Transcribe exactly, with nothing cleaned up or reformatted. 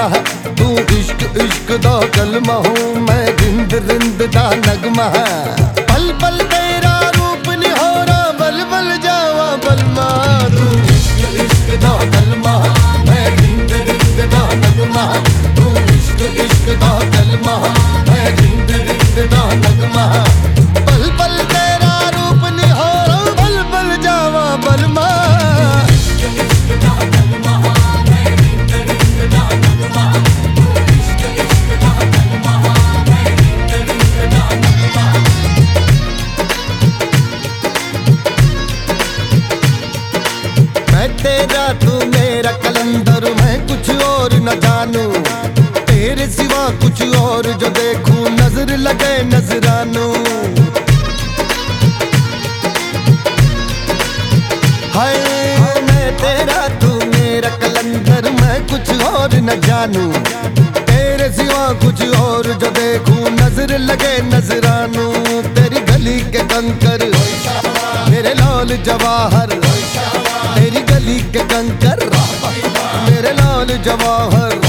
नगमा है, तू इश्क इश्क दा कलमा हूँ मैं, रिंद रिंद दा नगमा है। पल पल तेरा रूप निहोरा, बल बल जावा बलमा, तू इश्क इश्क दा कलमा है, मैं रिंद रिंद दा नगमा है, तू इश्क इश्क दा कलमा है, मैं रिंद रिंद दा नगमा है। पल पल तेरा रूप निहोरा, बल बल जावा बलमा, तेरा तू मेरा कलंदर, मैं कुछ और न जानू, तेरे सिवा कुछ और जो देखूं नजर लगे नजरानू। हाय मैं तेरा तू मेरा कलंदर, मैं कुछ और न जानू, तेरे सिवा कुछ और जो देखूं नजर लगे नजरानू। तेरी गली के कंकर मेरे लाल जवाहर, तेरी गली के कंकर मेरे लाल जवाहर,